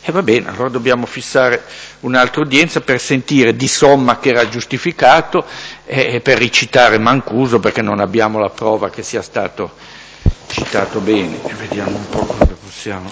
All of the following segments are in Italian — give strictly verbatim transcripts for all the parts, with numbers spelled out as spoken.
E va bene, allora dobbiamo fissare un'altra udienza per sentire Di Somma che era giustificato e, e per ricitare Mancuso perché non abbiamo la prova che sia stato citato bene. Vediamo un po' cosa possiamo.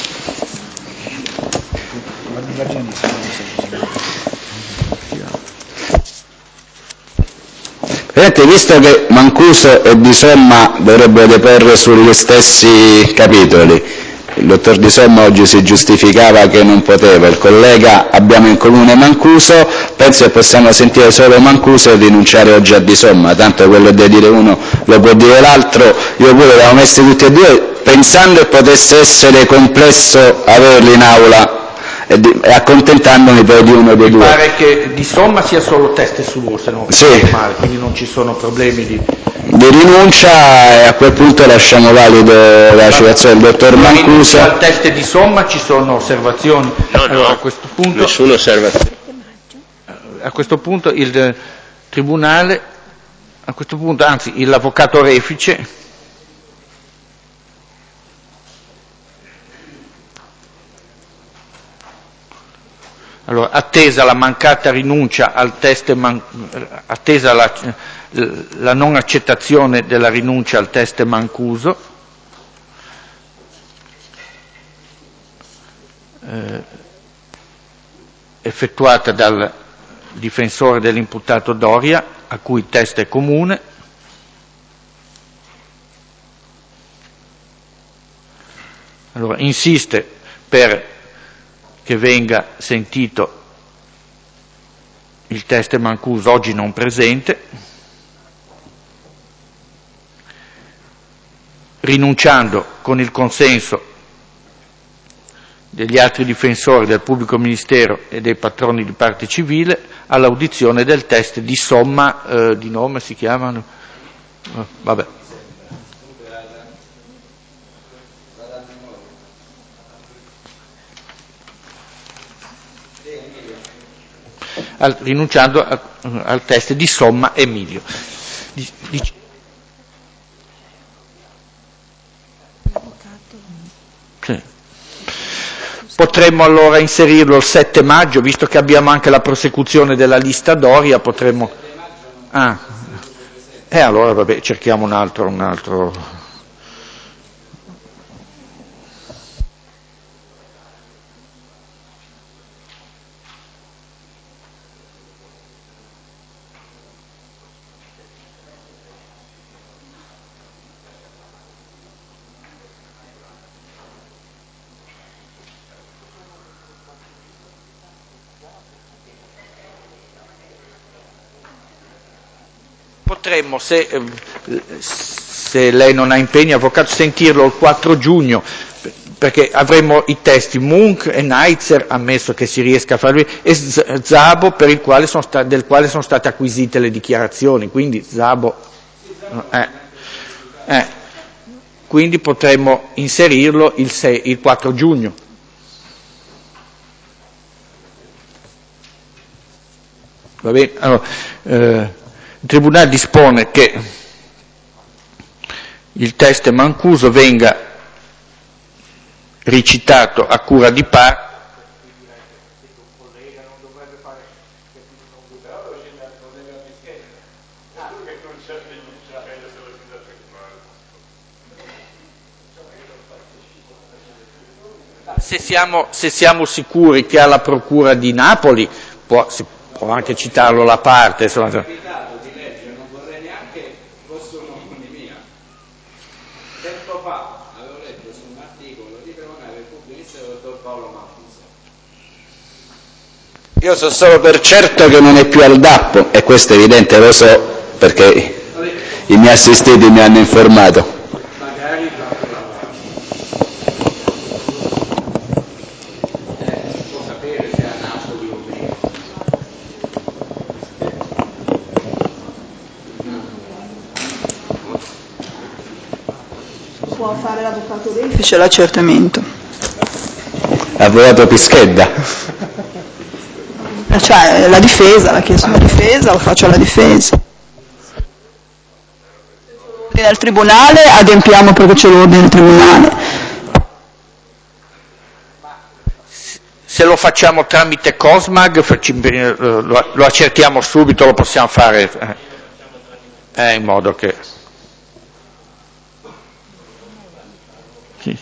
Vedete, visto che Mancuso e Di Somma dovrebbero deporre sugli stessi capitoli, il dottor Di Somma oggi si giustificava che non poteva, il collega abbiamo in comune Mancuso, penso che possiamo sentire solo Mancuso e rinunciare oggi a Di Somma, tanto quello di dire uno lo può dire l'altro, io pure li avevo messi tutti e due pensando che potesse essere complesso averli in aula e, di, e accontentandomi poi di uno dei Mi due. Mi pare che Di Somma sia solo teste suo, se non sì. male, quindi non ci sono problemi di... di rinuncia e a quel punto lasciamo valido la citazione del dottor Mancuso. Al test Di Somma ci sono osservazioni? No, allora, no, a questo punto, nessuna osservazione. A questo punto il Tribunale, a questo punto, anzi l'Avvocato Refice Allora, attesa la mancata rinuncia al test, man, attesa la, la non accettazione della rinuncia al test Mancuso, eh, effettuata dal difensore dell'imputato Doria, a cui il test è comune, allora insiste per che venga sentito il test Mancuso oggi non presente, rinunciando con il consenso degli altri difensori del pubblico ministero e dei patroni di parte civile all'audizione del test Di Somma, eh, di nome si chiamano, eh, vabbè. Al, rinunciando a, al test Di Somma Emilio. Di, di, sì. Potremmo allora inserirlo il sette maggio, visto che abbiamo anche la prosecuzione della lista Doria, potremmo... Ah, e eh, allora vabbè, cerchiamo un altro, un altro... Potremmo, se, se lei non ha impegni, avvocato, sentirlo il quattro giugno, perché avremo i testi Munch e Neitzer, ammesso che si riesca a farli, e Szabo, per il quale sono sta, del quale sono state acquisite le dichiarazioni, quindi Szabo... Eh, eh, quindi potremmo inserirlo il, sei, il quattro giugno. Va bene? Allora, eh, il Tribunale dispone che il test Mancuso venga recitato a cura di parte. Se siamo, se siamo sicuri che ha la procura di Napoli, può, si può anche citarlo la parte. Insomma. Io so solo per certo che non è più al D A P, e questo è evidente, lo so perché i miei assistiti mi hanno informato. Può fare l'avvocato Refice l'accertamento. Avvocato Pischedda. Cioè la difesa, l'ha chiesto la difesa, lo faccio alla difesa. L'ordine al tribunale, adempiamo perché c'è l'ordine al tribunale. se lo facciamo tramite Cosmag lo, lo accertiamo subito, lo possiamo fare eh, eh, in modo che... Sì.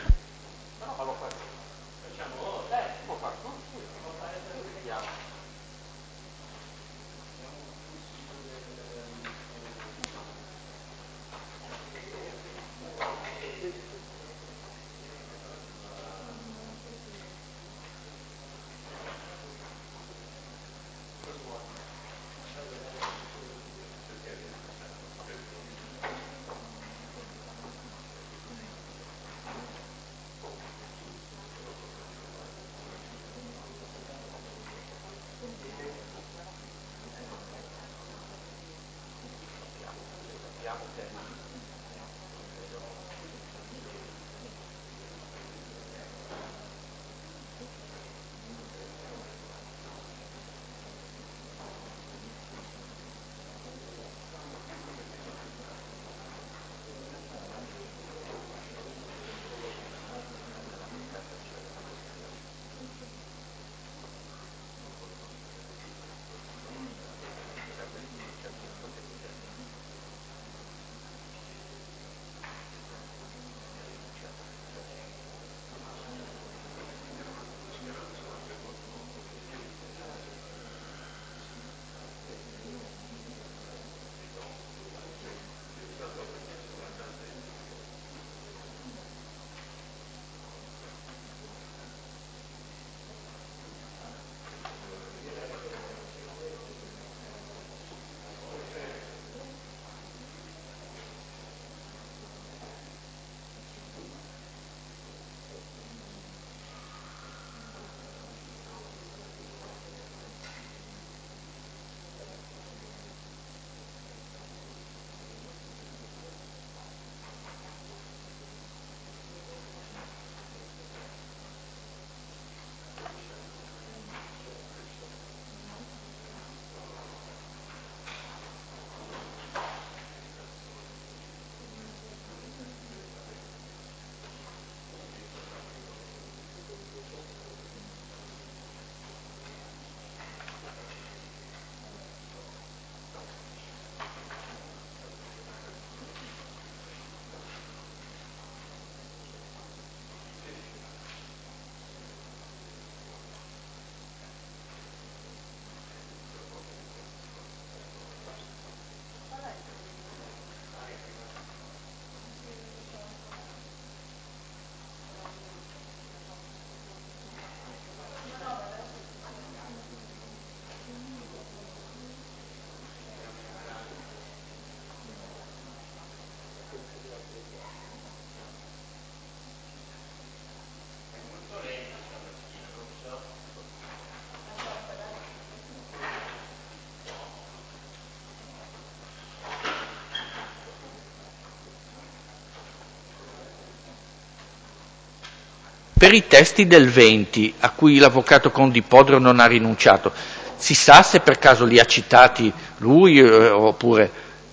Per i testi del venti, a cui l'avvocato Condipodro non ha rinunciato, si sa se per caso li ha citati lui eh, oppure...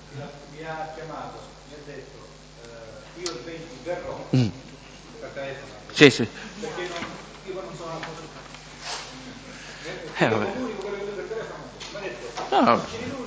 Mi ha chiamato, mi ha detto, eh, io il venti verrò, Mm. per telefono, Sì, sì. perché non, io non sono a posto. Eh, vabbè. Comunico quello che per telefono, mi ha detto, No, no. c'è lui